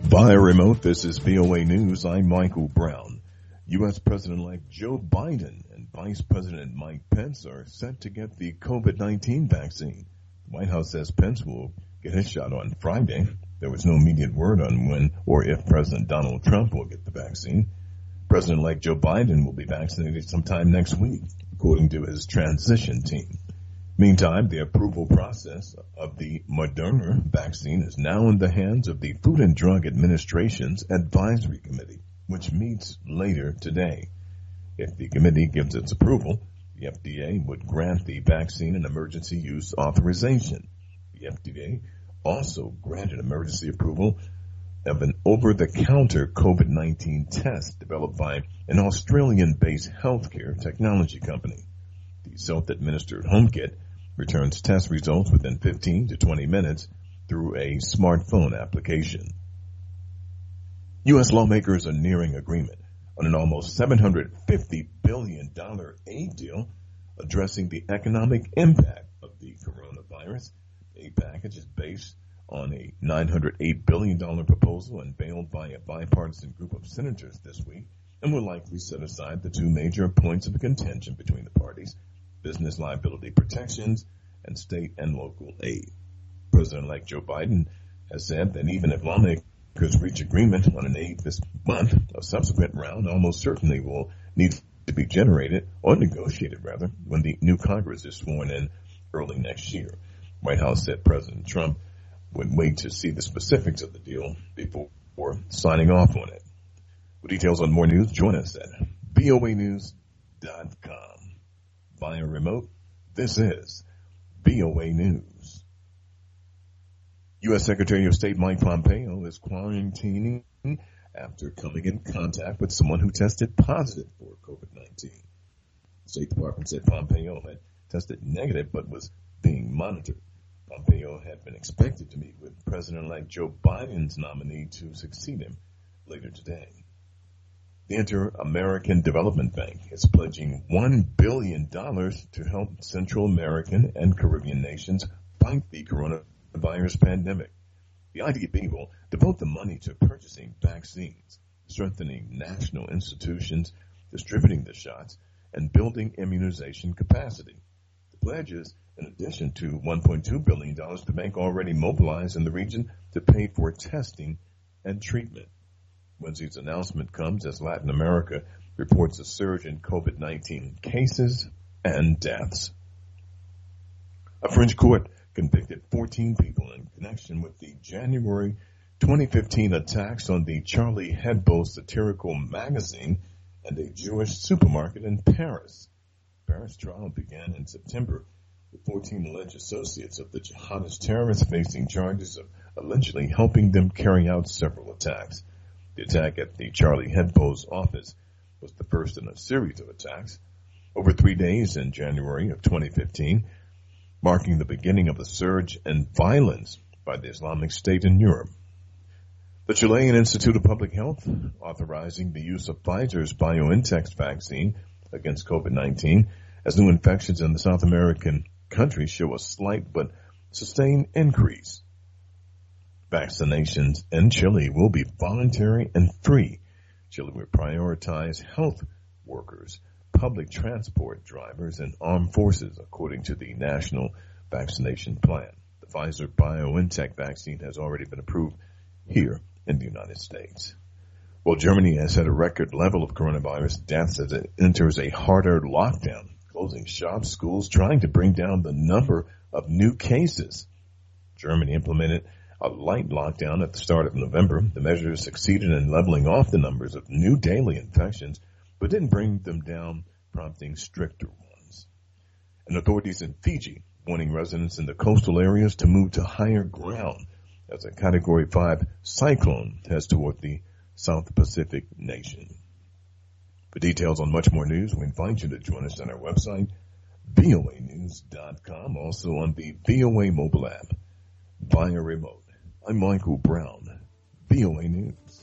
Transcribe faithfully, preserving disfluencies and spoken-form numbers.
Via remote, this is V O A News. I'm Michael Brown. U S. President-elect Joe Biden and Vice President Mike Pence are set to get the COVID nineteen vaccine. The White House says Pence will get his shot on Friday. There was no immediate word on when or if President Donald Trump will get the vaccine. President-elect Joe Biden will be vaccinated sometime next week, according to his transition team. Meantime, the approval process of the Moderna vaccine is now in the hands of the Food and Drug Administration's Advisory Committee, which meets later today. If the committee gives its approval, the F D A would grant the vaccine an emergency use authorization. The F D A also granted emergency approval of an over-the-counter COVID nineteen test developed by an Australian-based healthcare technology company. The self-administered home kit returns test results within fifteen to twenty minutes through a smartphone application. U S lawmakers are nearing agreement on an almost seven hundred fifty billion dollars aid deal addressing the economic impact of the coronavirus. The aid package is based on a nine hundred eight billion dollars proposal unveiled by a bipartisan group of senators this week and will likely set aside the two major points of contention between the parties: business liability protections and state and local aid. President-elect Joe Biden has said that even if lawmakers reach agreement on an aid this month, a subsequent round almost certainly will need to be generated or negotiated rather when the new Congress is sworn in early next year. White House said President Trump would wait to see the specifics of the deal before signing off on it. For details on more news, join us at V O A news dot com. Via remote, this is V O A News. U S. Secretary of State Mike Pompeo is quarantining after coming in contact with someone who tested positive for COVID nineteen. The State Department said Pompeo had tested negative but was being monitored. Pompeo had been expected to meet with President-elect Joe Biden's nominee to succeed him later today. The Inter-American Development Bank is pledging one billion dollars to help Central American and Caribbean nations fight the coronavirus pandemic. The I D B will devote the money to purchasing vaccines, strengthening national institutions, distributing the shots, and building immunization capacity. The pledge is in addition to one point two billion dollars the bank already mobilized in the region to pay for testing and treatment. Wednesday's announcement comes as Latin America reports a surge in COVID nineteen cases and deaths. A French court convicted fourteen people in connection with the January twenty fifteen attacks on the Charlie Hebdo satirical magazine and a Jewish supermarket in Paris. The Paris trial began in September with fourteen alleged associates of the jihadist terrorists facing charges of allegedly helping them carry out several attacks. The attack at the Charlie Hebdo's office was the first in a series of attacks over three days in January of twenty fifteen, marking the beginning of a surge in violence by the Islamic State in Europe. The Chilean Institute of Public Health authorizing the use of Pfizer's BioNTech vaccine against COVID nineteen as new infections in the South American country show a slight but sustained increase. Vaccinations in Chile will be voluntary and free. Chile will prioritize health workers, public transport drivers, and armed forces, according to the National Vaccination Plan. The Pfizer-BioNTech vaccine has already been approved here in the United States. Well, Germany has had a record level of coronavirus deaths as it enters a harder lockdown, closing shops, schools, trying to bring down the number of new cases. Germany implemented a light lockdown at the start of November. The measures succeeded in leveling off the numbers of new daily infections, but didn't bring them down, prompting stricter ones. And authorities in Fiji warning residents in the coastal areas to move to higher ground as a Category five cyclone heads toward the South Pacific nation. For details on much more news, we invite you to join us on our website, V O A news dot com, also on the V O A mobile app, via remote. I'm Michael Brown, V O A News.